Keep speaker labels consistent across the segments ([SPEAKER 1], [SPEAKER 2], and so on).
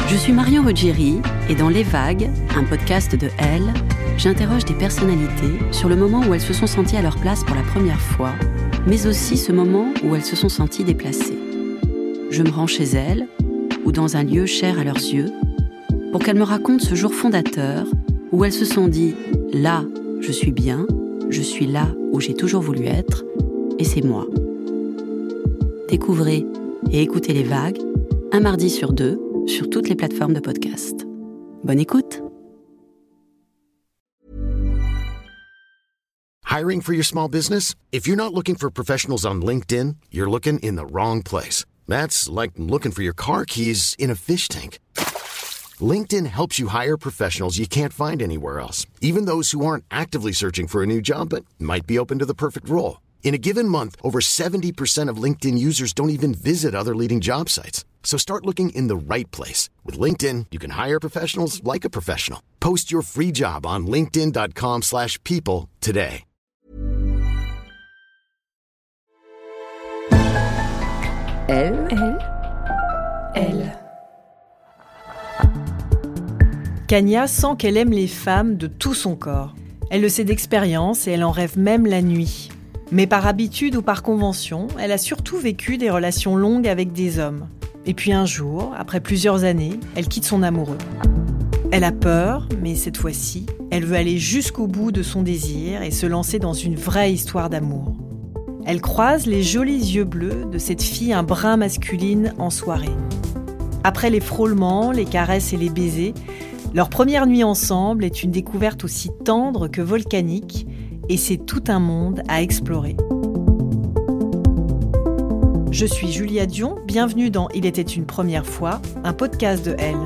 [SPEAKER 1] Je suis Marion Ruggieri et dans Les Vagues, un podcast de Elle, j'interroge des personnalités sur le moment où elles se sont senties à leur place pour la première fois, mais aussi ce moment où elles se sont senties déplacées. Je me rends chez elles, ou dans un lieu cher à leurs yeux, pour qu'elles me racontent ce jour fondateur où elles se sont dit « Là, je suis bien, je suis là où j'ai toujours voulu être, et c'est moi ». Découvrez et écoutez Les Vagues, un mardi sur 2, sur toutes les plateformes de podcast. Bonne écoute!
[SPEAKER 2] Hiring for your small business? If you're not looking for professionals on LinkedIn, you're looking in the wrong place. That's like looking for your car keys in a fish tank. LinkedIn helps you hire professionals you can't find anywhere else, even those who aren't actively searching for a new job but might be open to the perfect role. In a given month, over 70% of LinkedIn users don't even visit other leading job sites. So start looking in the right place. With LinkedIn, you can hire professionals like a professional. Post your free job on linkedin.com/people today.
[SPEAKER 3] Elle.
[SPEAKER 4] Kania sent qu'elle aime les femmes de tout son corps. Elle le sait d'expérience et elle en rêve même la nuit. Mais par habitude ou par convention, elle a surtout vécu des relations longues avec des hommes. Et puis un jour, après plusieurs années, elle quitte son amoureux. Elle a peur, mais cette fois-ci, elle veut aller jusqu'au bout de son désir et se lancer dans une vraie histoire d'amour. Elle croise les jolis yeux bleus de cette fille un brin masculine en soirée. Après les frôlements, les caresses et les baisers, leur première nuit ensemble est une découverte aussi tendre que volcanique et c'est tout un monde à explorer. Je suis Julia Dion, bienvenue dans Il était une première fois, un podcast de Elle.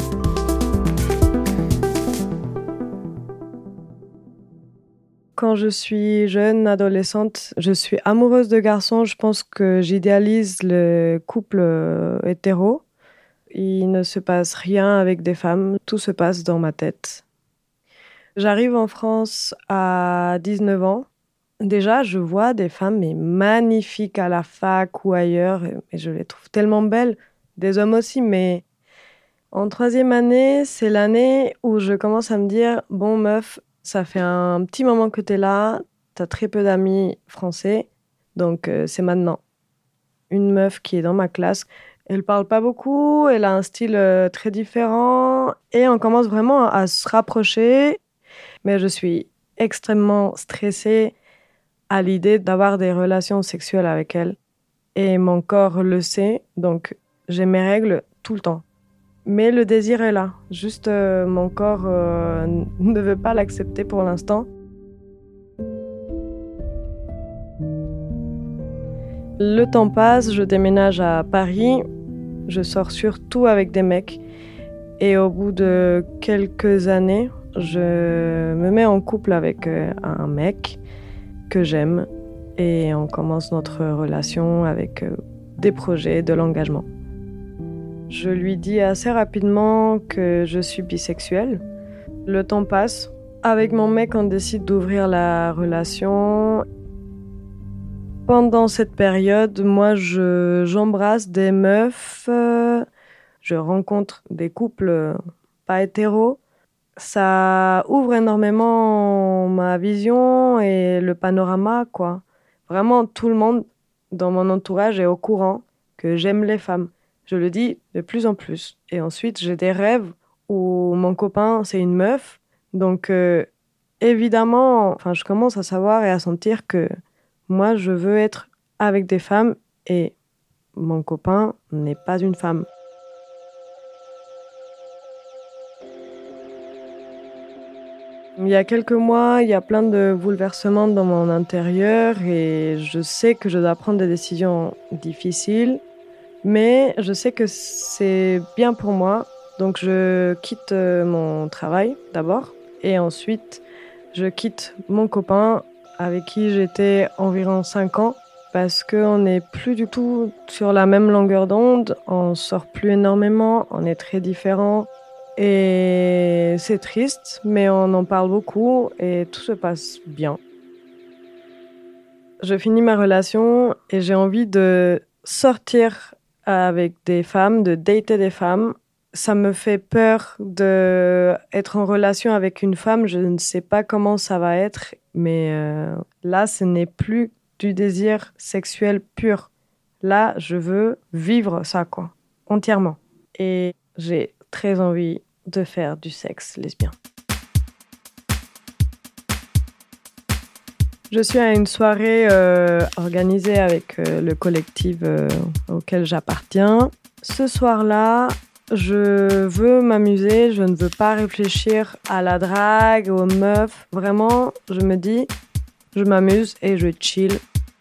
[SPEAKER 3] Quand je suis jeune, adolescente, je suis amoureuse de garçons. Je pense que j'idéalise le couple hétéro. Il ne se passe rien avec des femmes, tout se passe dans ma tête. J'arrive en France à 19 ans. Déjà, je vois des femmes mais magnifiques à la fac ou ailleurs, et je les trouve tellement belles. Des hommes aussi, mais en 3e année, c'est l'année où je commence à me dire « Bon, meuf, ça fait un petit moment que t'es là, t'as très peu d'amis français, donc c'est maintenant. » Une meuf qui est dans ma classe, elle parle pas beaucoup, elle a un style très différent, et on commence vraiment à se rapprocher. Mais je suis extrêmement stressée à l'idée d'avoir des relations sexuelles avec elle. Et mon corps le sait, donc j'ai mes règles tout le temps. Mais le désir est là, juste mon corps ne veut pas l'accepter pour l'instant. Le temps passe, je déménage à Paris, je sors surtout avec des mecs. Et au bout de quelques années, je me mets en couple avec un mec que j'aime et on commence notre relation avec des projets, de l'engagement. Je lui dis assez rapidement que je suis bisexuelle. Le temps passe. Avec mon mec, on décide d'ouvrir la relation. Pendant cette période, moi, j'embrasse des meufs. Je rencontre des couples pas hétéros. Ça ouvre énormément ma vision et le panorama, quoi. Vraiment, tout le monde dans mon entourage est au courant que j'aime les femmes. Je le dis de plus en plus. Et ensuite, j'ai des rêves où mon copain, c'est une meuf. Donc, évidemment, je commence à savoir et à sentir que moi, je veux être avec des femmes et mon copain n'est pas une femme. Il y a quelques mois, il y a plein de bouleversements dans mon intérieur et je sais que je dois prendre des décisions difficiles, mais je sais que c'est bien pour moi. Donc je quitte mon travail d'abord et ensuite je quitte mon copain avec qui j'étais environ 5 ans parce qu'on n'est plus du tout sur la même longueur d'onde, on sort plus énormément, on est très différents. Et c'est triste, mais on en parle beaucoup et tout se passe bien. Je finis ma relation et j'ai envie de sortir avec des femmes, de dater des femmes Ça me fait peur d'être en relation avec une femme. Je ne sais pas comment ça va être, mais là, ce n'est plus du désir sexuel pur. Là, je veux vivre ça, quoi, entièrement. Et j'ai très envie de faire du sexe lesbien. Je suis à une soirée organisée avec le collectif auquel j'appartiens. Ce soir-là, je veux m'amuser, je ne veux pas réfléchir à la drague, aux meufs. Vraiment, je me dis, je m'amuse et je chill.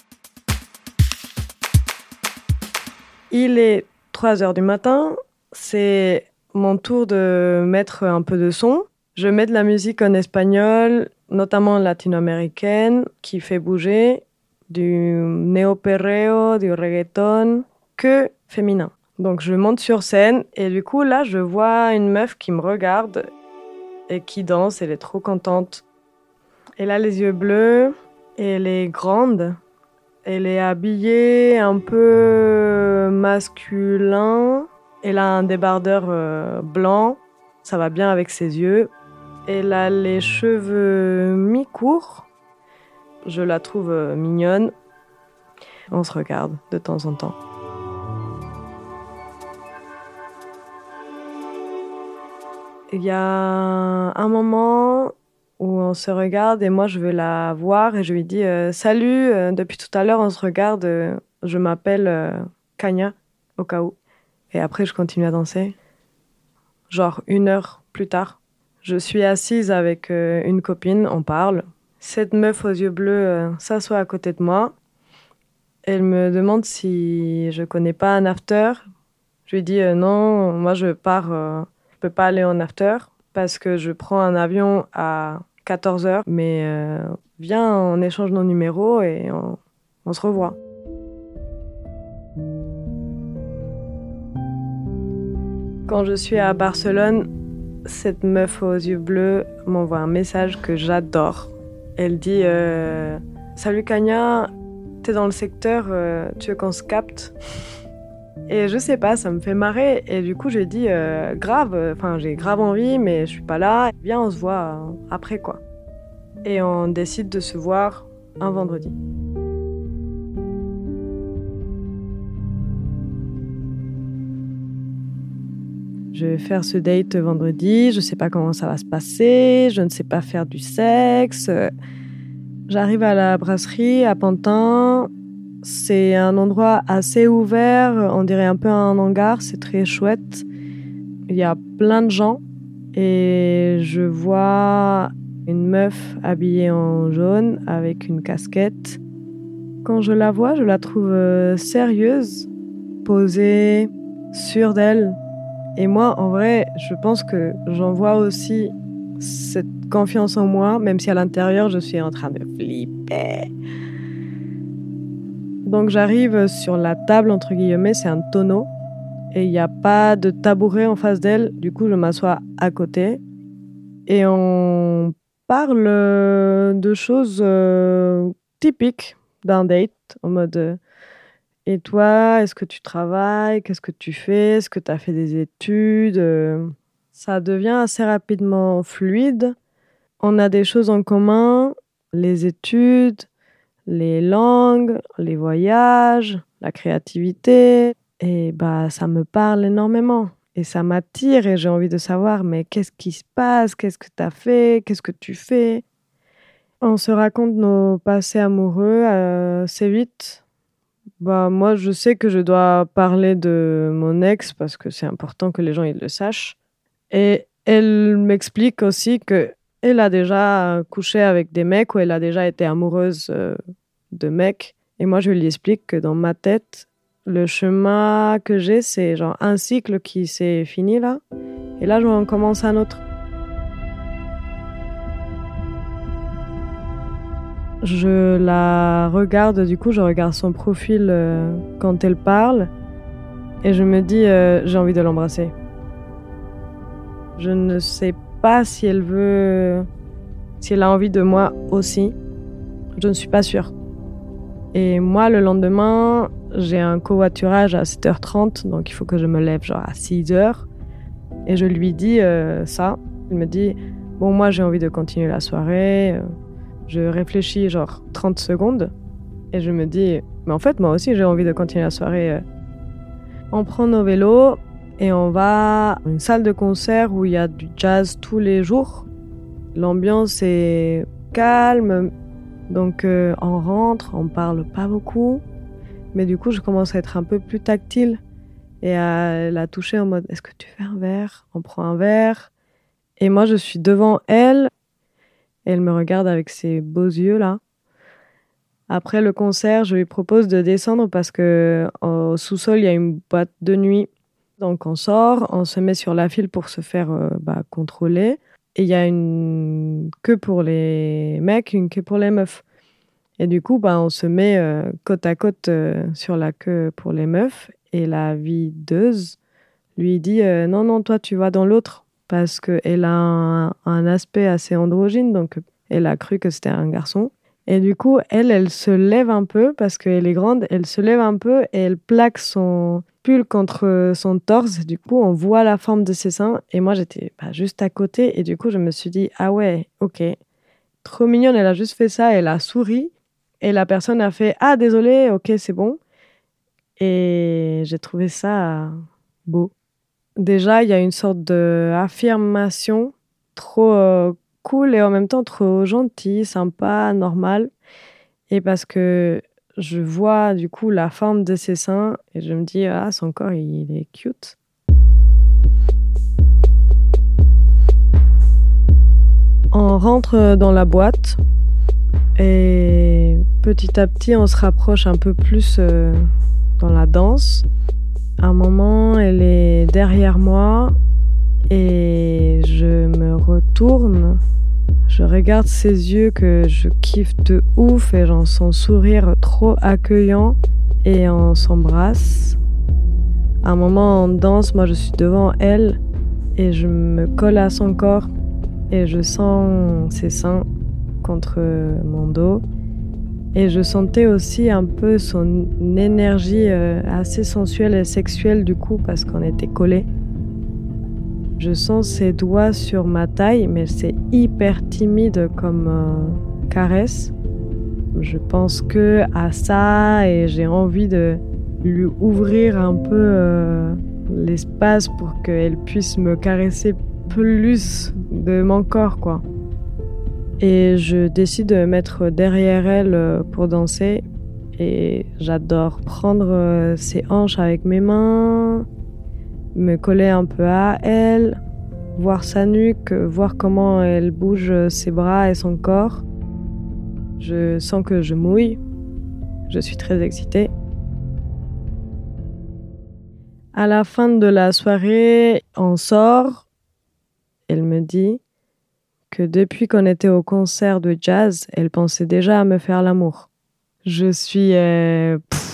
[SPEAKER 3] Il est 3h du matin, c'est mon tour de mettre un peu de son. Je mets de la musique en espagnol, notamment latino-américaine, qui fait bouger, du néo-perreo, du reggaeton, que féminin. Donc je monte sur scène et du coup là je vois une meuf qui me regarde et qui danse, elle est trop contente. Elle a les yeux bleus et elle est grande. Elle est habillée un peu masculin. Elle a un débardeur blanc, ça va bien avec ses yeux. Elle a les cheveux mi-courts. Je la trouve mignonne. On se regarde de temps en temps. Il y a un moment où on se regarde et moi je veux la voir et je lui dis salut, depuis tout à l'heure on se regarde, je m'appelle Kanya, au cas où. Et après je continue à danser. Genre 1 heure plus tard, je suis assise avec une copine, on parle. Cette meuf aux yeux bleus s'assoit à côté de moi. Elle me demande si je connais pas un after. Je lui dis non, moi je pars, je peux pas aller en after parce que je prends un avion à 14h, mais viens, on échange nos numéros et on se revoit. Quand je suis à Barcelone, cette meuf aux yeux bleus m'envoie un message que j'adore. Elle dit salut Kanya, t'es dans le secteur, tu veux qu'on se capte? Et je sais pas, ça me fait marrer. Et du coup, j'ai dit grave, j'ai grave envie, mais je suis pas là. Viens, on se voit après, quoi. Et on décide de se voir un vendredi. Je vais faire ce date vendredi, je sais pas comment ça va se passer, je ne sais pas faire du sexe. J'arrive à la brasserie à Pantin. C'est un endroit assez ouvert, on dirait un peu un hangar, c'est très chouette. Il y a plein de gens et je vois une meuf habillée en jaune avec une casquette. Quand je la vois, je la trouve sérieuse, posée, sûre d'elle. Et moi, en vrai, je pense que j'en vois aussi cette confiance en moi, même si à l'intérieur, je suis en train de flipper. Donc j'arrive sur la table, entre guillemets, c'est un tonneau. Et il n'y a pas de tabouret en face d'elle. Du coup, je m'assois à côté. Et on parle de choses typiques d'un date. En mode, et toi, est-ce que tu travailles? Qu'est-ce que tu fais? Est-ce que tu as fait des études? Ça devient assez rapidement fluide. On a des choses en commun. Les études, les langues, les voyages, la créativité. Et ça me parle énormément. Et ça m'attire et j'ai envie de savoir, mais qu'est-ce qui se passe? Qu'est-ce que tu as fait? Qu'est-ce que tu fais? On se raconte nos passés amoureux assez vite. Moi, je sais que je dois parler de mon ex parce que c'est important que les gens ils le sachent. Et elle m'explique aussi qu'elle a déjà couché avec des mecs ou elle a déjà été amoureuse de mecs. Et moi, je lui explique que dans ma tête, le chemin que j'ai, c'est genre un cycle qui s'est fini là. Et là, j'en commence un autre. Je la regarde, du coup, je regarde son profil quand elle parle. Et je me dis, j'ai envie de l'embrasser. Je ne sais pas si elle a envie de moi aussi. Je ne suis pas sûre. Et moi, le lendemain, j'ai un covoiturage à 7h30, donc il faut que je me lève genre à 6h. Et je lui dis ça. Il me dit « Bon, moi, j'ai envie de continuer la soirée. » Je réfléchis genre 30 secondes. Et je me dis « Mais en fait, moi aussi, j'ai envie de continuer la soirée. » On prend nos vélos et on va à une salle de concert où il y a du jazz tous les jours. L'ambiance est calme. Donc, on rentre, on parle pas beaucoup. Mais du coup, je commence à être un peu plus tactile et à la toucher en mode « Est-ce que tu veux un verre ?» On prend un verre. Et moi, je suis devant elle. Et elle me regarde avec ses beaux yeux, là. Après le concert, je lui propose de descendre parce qu'au sous-sol, il y a une boîte de nuit. Donc, on sort, on se met sur la file pour se faire contrôler. Et il y a une queue pour les mecs, une queue pour les meufs. Et du coup, on se met côte à côte sur la queue pour les meufs. Et la videuse lui dit non, non, toi, tu vas dans l'autre. Parce qu'elle a un aspect assez androgyne. Donc, elle a cru que c'était un garçon. Et du coup, elle se lève un peu parce qu'elle est grande. Elle se lève un peu et elle plaque son pull contre son torse. Du coup, on voit la forme de ses seins. Et moi, j'étais juste à côté. Et du coup, je me suis dit, ah ouais, ok. Trop mignonne, elle a juste fait ça. Elle a souri. Et la personne a fait « Ah, désolé, ok, c'est bon ». Et j'ai trouvé ça beau. Déjà, il y a une sorte d'affirmation trop cool et en même temps trop gentille, sympa, normale. Et parce que je vois du coup la forme de ses seins et je me dis « Ah, son corps, il est cute ». On rentre dans la boîte. Et petit à petit, on se rapproche un peu plus dans la danse. À un moment, elle est derrière moi et je me retourne. Je regarde ses yeux que je kiffe de ouf et j'en sens sourire trop accueillant et on s'embrasse. À un moment, on danse, moi je suis devant elle et je me colle à son corps et je sens ses seins contre mon dos et je sentais aussi un peu son énergie assez sensuelle et sexuelle du coup parce qu'on était collés. Je sens ses doigts sur ma taille mais c'est hyper timide comme caresse. Je pense que à ça et j'ai envie de lui ouvrir un peu l'espace pour qu'elle puisse me caresser plus de mon corps quoi. Et je décide de me mettre derrière elle pour danser. Et j'adore prendre ses hanches avec mes mains, me coller un peu à elle, voir sa nuque, voir comment elle bouge ses bras et son corps. Je sens que je mouille. Je suis très excitée. À la fin de la soirée, on sort. Elle me dit que depuis qu'on était au concert de jazz, elle pensait déjà à me faire l'amour. Je suis... et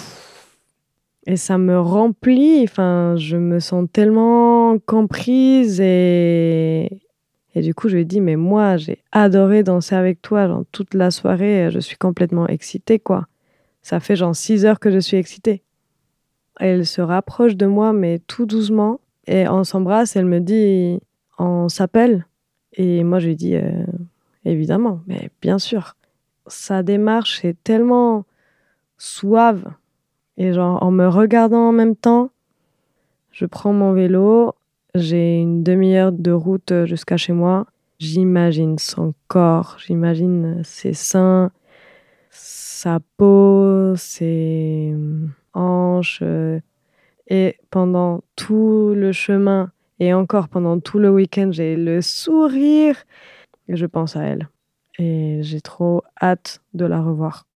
[SPEAKER 3] ça me remplit, je me sens tellement comprise et du coup je lui dis mais moi j'ai adoré danser avec toi, genre toute la soirée je suis complètement excitée quoi. Ça fait 6 heures que je suis excitée. Elle se rapproche de moi mais tout doucement et on s'embrasse, elle me dit on s'appelle. Et moi, je lui dis, évidemment, mais bien sûr. Sa démarche est tellement suave. Et en me regardant en même temps, je prends mon vélo, j'ai une demi-heure de route jusqu'à chez moi. J'imagine son corps, j'imagine ses seins, sa peau, ses hanches. Et pendant tout le chemin, et encore pendant tout le week-end, j'ai le sourire et je pense à elle. Et j'ai trop hâte de la revoir.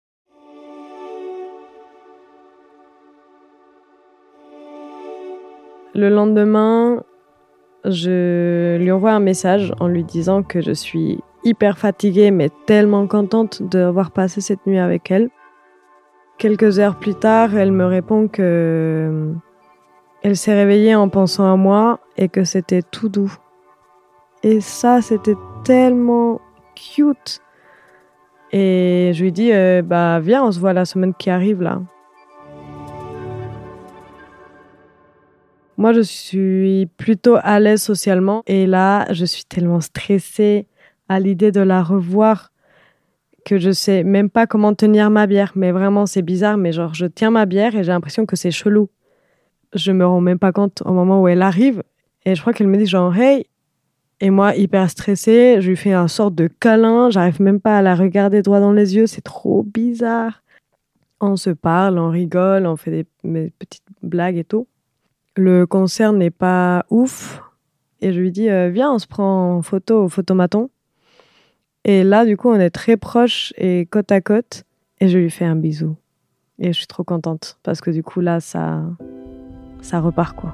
[SPEAKER 3] Le lendemain, je lui envoie un message en lui disant que je suis hyper fatiguée mais tellement contente d'avoir passé cette nuit avec elle. Quelques heures plus tard, elle me répond que elle s'est réveillée en pensant à moi et que c'était tout doux. Et ça, c'était tellement cute. Et je lui dis, viens, on se voit la semaine qui arrive là. Moi, je suis plutôt à l'aise socialement. Et là, je suis tellement stressée à l'idée de la revoir que je sais même pas comment tenir ma bière. Mais vraiment, c'est bizarre. Mais genre, je tiens ma bière et j'ai l'impression que c'est chelou. Je me rends même pas compte au moment où elle arrive. Et je crois qu'elle me dit genre, hey. Et moi, hyper stressée, je lui fais un sorte de câlin. J'arrive même pas à la regarder droit dans les yeux. C'est trop bizarre. On se parle, on rigole, on fait des petites blagues et tout. Le concert n'est pas ouf. Et je lui dis, viens, on se prend en photo au photomaton. Et là, du coup, on est très proches et côte à côte. Et je lui fais un bisou. Et je suis trop contente. Parce que du coup, là, ça repart, quoi.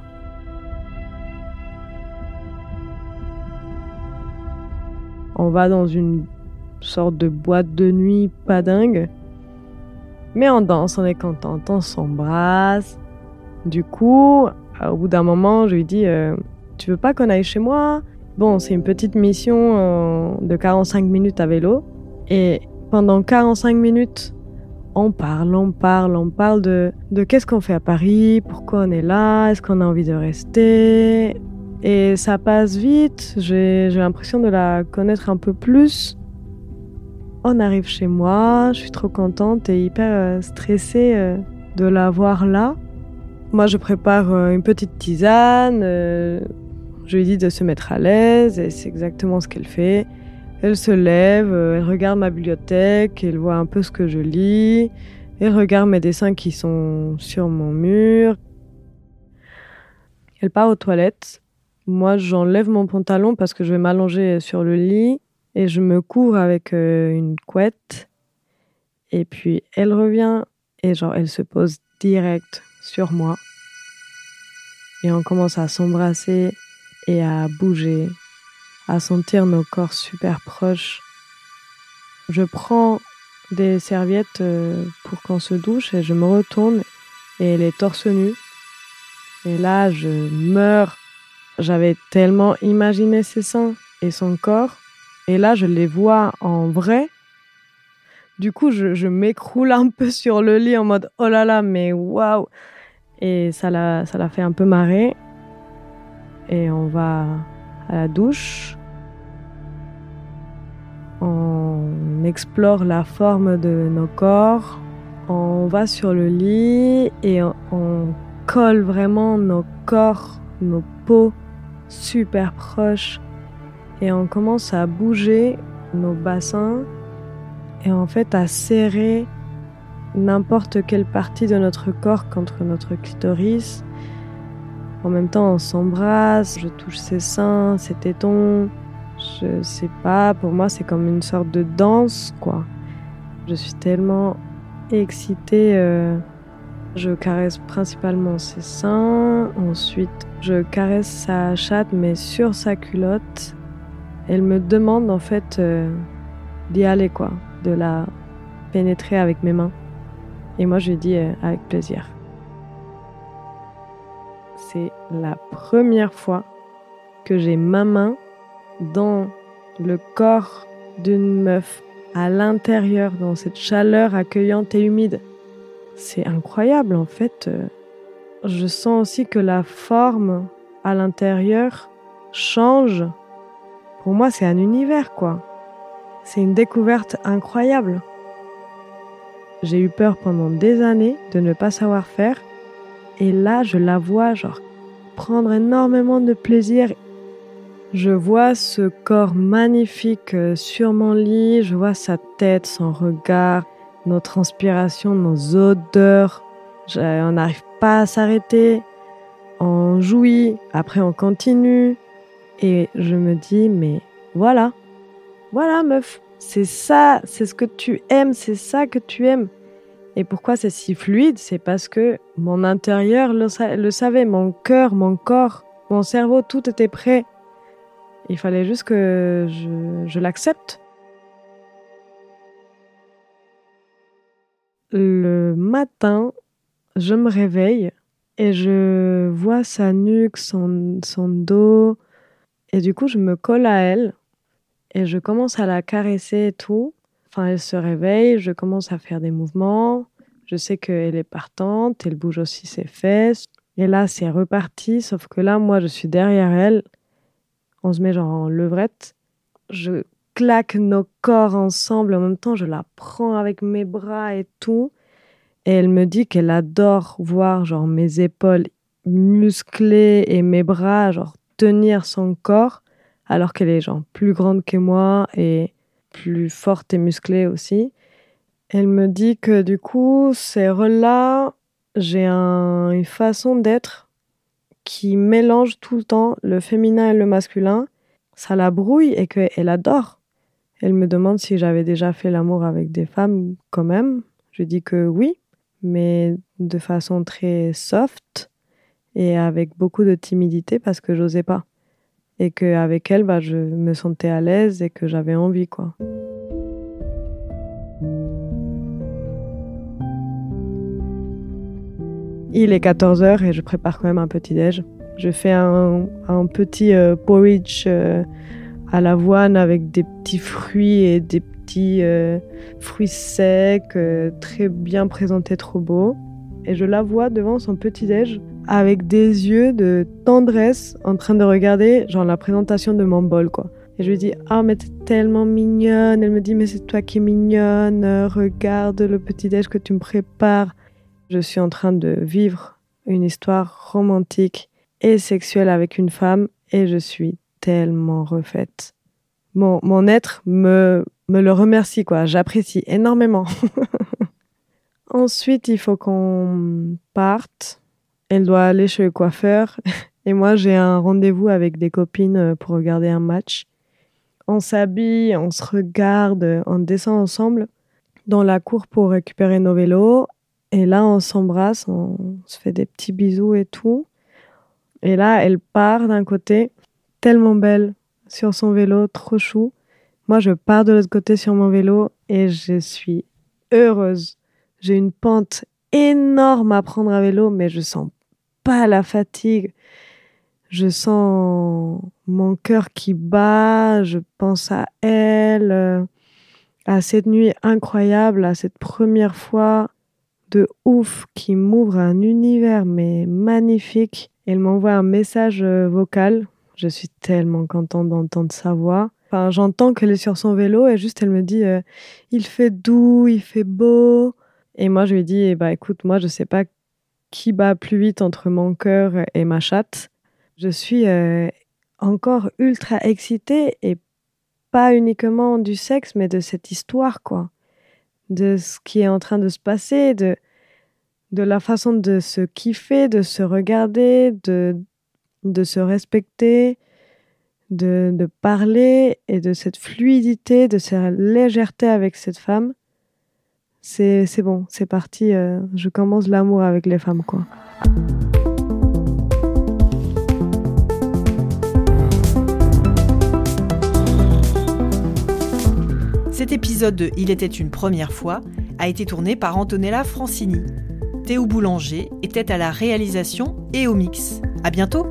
[SPEAKER 3] On va dans une sorte de boîte de nuit pas dingue. Mais on danse, on est contente, on s'embrasse. Du coup, au bout d'un moment, je lui dis tu veux pas qu'on aille chez moi ? Bon, c'est une petite mission de 45 minutes à vélo. Et pendant 45 minutes, on parle de qu'est-ce qu'on fait à Paris, pourquoi on est là, est-ce qu'on a envie de rester ? Et ça passe vite, j'ai l'impression de la connaître un peu plus. On arrive chez moi, je suis trop contente et hyper stressée de la voir là. Moi, je prépare une petite tisane, je lui dis de se mettre à l'aise et c'est exactement ce qu'elle fait. Elle se lève, elle regarde ma bibliothèque, elle voit un peu ce que je lis, elle regarde mes dessins qui sont sur mon mur. Elle part aux toilettes. Moi, j'enlève mon pantalon parce que je vais m'allonger sur le lit et je me couvre avec une couette. Et puis, elle revient et genre, elle se pose direct sur moi. Et on commence à s'embrasser et à bouger, à sentir nos corps super proches. Je prends des serviettes pour qu'on se douche et je me retourne et elle est torse nu. Et là, je meurs. J'avais tellement imaginé ses seins et son corps. Et là, je les vois en vrai. Du coup, je m'écroule un peu sur le lit en mode « Oh là là, mais waouh !» Et ça l'a fait un peu marrer. Et on va à la douche. On explore la forme de nos corps. On va sur le lit et on colle vraiment nos corps, nos peaux super proches. Et on commence à bouger nos bassins et en fait à serrer n'importe quelle partie de notre corps contre notre clitoris. En même temps, on s'embrasse, je touche ses seins, ses tétons. Je sais pas, pour moi, c'est comme une sorte de danse, quoi. Je suis tellement excitée. Je caresse principalement ses seins. Ensuite, je caresse sa chatte, mais sur sa culotte. Elle me demande, en fait, d'y aller, quoi. De la pénétrer avec mes mains. Et moi, je lui dis avec plaisir. C'est la première fois que j'ai ma main dans le corps d'une meuf, à l'intérieur, dans cette chaleur accueillante et humide. C'est incroyable, en fait. Je sens aussi que la forme à l'intérieur change. Pour moi, c'est un univers, quoi. C'est une découverte incroyable. J'ai eu peur pendant des années de ne pas savoir faire. Et là, je la vois, genre, prendre énormément de plaisir. Je vois ce corps magnifique sur mon lit. Je vois sa tête, son regard, nos transpirations, nos odeurs. On n'arrive pas à s'arrêter. On jouit. Après, on continue. Et je me dis, mais voilà. Voilà, meuf. C'est ça. C'est ce que tu aimes. C'est ça que tu aimes. Et pourquoi c'est si fluide ? C'est parce que mon intérieur le savait, mon cœur, mon corps, mon cerveau, tout était prêt. Il fallait juste que je l'accepte. Le matin, je me réveille et je vois sa nuque, son dos. Et du coup, je me colle à elle et je commence à la caresser et tout. Enfin, elle se réveille, je commence à faire des mouvements. Je sais qu'elle est partante, elle bouge aussi ses fesses. Et là, c'est reparti, sauf que là, moi, je suis derrière elle. On se met genre en levrette. Je claque nos corps ensemble. En même temps, je la prends avec mes bras et tout. Et elle me dit qu'elle adore voir genre mes épaules musclées et mes bras genre tenir son corps, alors qu'elle est genre plus grande que moi et plus forte et musclée aussi. Elle me dit que du coup, ces rôles-là, j'ai une façon d'être qui mélange tout le temps le féminin et le masculin. Ça la brouille et qu'elle adore. Elle me demande si j'avais déjà fait l'amour avec des femmes quand même. Je dis que oui, mais de façon très soft et avec beaucoup de timidité parce que j'osais pas. Et qu'avec elle, je me sentais à l'aise et que j'avais envie, quoi. Il est 14h et je prépare quand même un petit-déj. Je fais un petit porridge à l'avoine avec des petits fruits et des petits fruits secs, très bien présentés, trop beaux. Et je la vois devant son petit-déj avec des yeux de tendresse en train de regarder genre la présentation de mon bol, quoi. Et je lui dis « Ah, mais t'es tellement mignonne !» Elle me dit « Mais c'est toi qui es mignonne, regarde le petit-déj que tu me prépares !» Je suis en train de vivre une histoire romantique et sexuelle avec une femme et je suis tellement refaite. Mon être me le remercie, quoi. J'apprécie énormément. Ensuite, il faut qu'on parte. Elle doit aller chez le coiffeur. Et moi, j'ai un rendez-vous avec des copines pour regarder un match. On s'habille, on se regarde, on descend ensemble dans la cour pour récupérer nos vélos. Et là, on s'embrasse, on se fait des petits bisous et tout. Et là, elle part d'un côté, tellement belle, sur son vélo, trop chou. Moi, je pars de l'autre côté sur mon vélo et je suis heureuse. J'ai une pente énorme à prendre à vélo, mais je sens pas la fatigue. Je sens mon cœur qui bat, je pense à elle, à cette nuit incroyable, à cette première fois de ouf qui m'ouvre un univers mais magnifique. Elle m'envoie un message vocal. Je suis tellement contente d'entendre sa voix. Enfin, j'entends qu'elle est sur son vélo et juste elle me dit il fait doux, il fait beau. Et moi je lui dis écoute, moi je sais pas qui bat plus vite entre mon cœur et ma chatte. Je suis encore ultra excitée et pas uniquement du sexe mais de cette histoire, quoi. De ce qui est en train de se passer, de la façon de se kiffer, de se regarder, de se respecter, de parler et de cette fluidité, de cette légèreté avec cette femme. C'est bon, c'est parti, je commence l'amour avec les femmes, quoi.
[SPEAKER 4] Cet épisode de Il était une première fois a été tourné par Antonella Francini. Théo Boulanger était à la réalisation et au mix. À bientôt!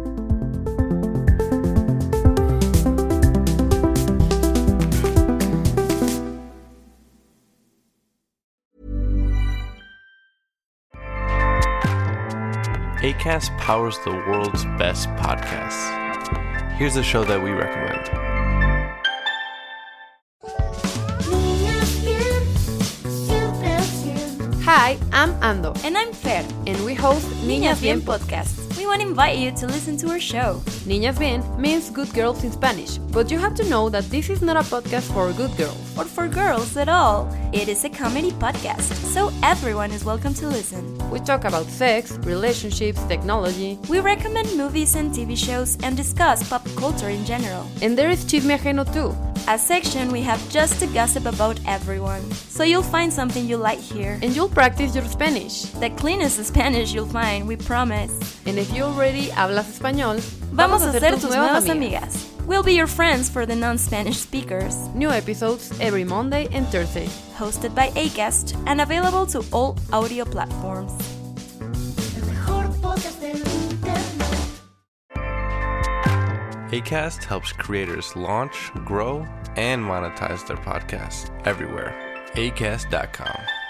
[SPEAKER 5] Acast powers the world's best podcasts. Here's a show that we recommend.
[SPEAKER 6] Hi, I'm Ando.
[SPEAKER 7] And I'm Fer.
[SPEAKER 6] And we host Niñas Bien podcast.
[SPEAKER 7] We want to invite you to listen to our show.
[SPEAKER 6] Niñas Bien means good girls in Spanish, but you have to know that this is not a podcast for good girls.
[SPEAKER 7] Or for girls at all. It is a comedy podcast, so everyone is welcome to listen.
[SPEAKER 6] We talk about sex, relationships, technology.
[SPEAKER 7] We recommend movies and TV shows and discuss pop culture in general.
[SPEAKER 6] And there is Chisme Ajeno too.
[SPEAKER 7] A section we have just to gossip about everyone. So you'll find something you like here.
[SPEAKER 6] And you'll practice your Spanish.
[SPEAKER 7] The cleanest Spanish you'll find, we promise.
[SPEAKER 6] And if you already hablas español,
[SPEAKER 7] vamos a ser tus nuevas amigas. We'll be your friends for the non-Spanish speakers.
[SPEAKER 6] New episodes every Monday and Thursday.
[SPEAKER 7] Hosted by Acast and available to all audio platforms.
[SPEAKER 5] Acast helps creators launch, grow, and monetize their podcasts everywhere. Acast.com.